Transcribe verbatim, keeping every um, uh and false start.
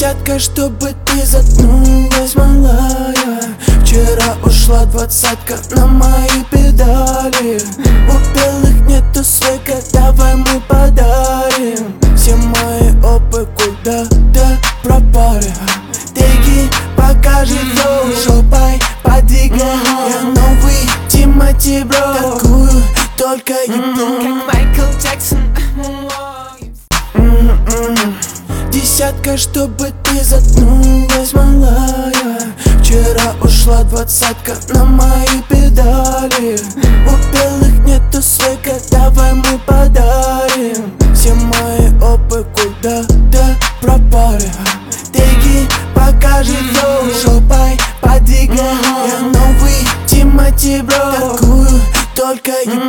Десятка, чтобы ты заткнулась, малая. Вчера ушла двадцатка на мои педали. У белых нету свека, давай мы подарим. Все мои опы куда-то пропали. Теги покажи флоу, шопай, подвигай. Я новый Тимати, бро. Такую только ебну, как Майкл Джексон. Десятка, чтобы ты заткнулась, малая. Вчера ушла двадцатка на мои педали. У белых нету свека, давай мы подарим. Все мои опы куда-то пропали. Теги покажи флоу, шопай, подвигай. Я новый Тимати, бро. Такую только ебну.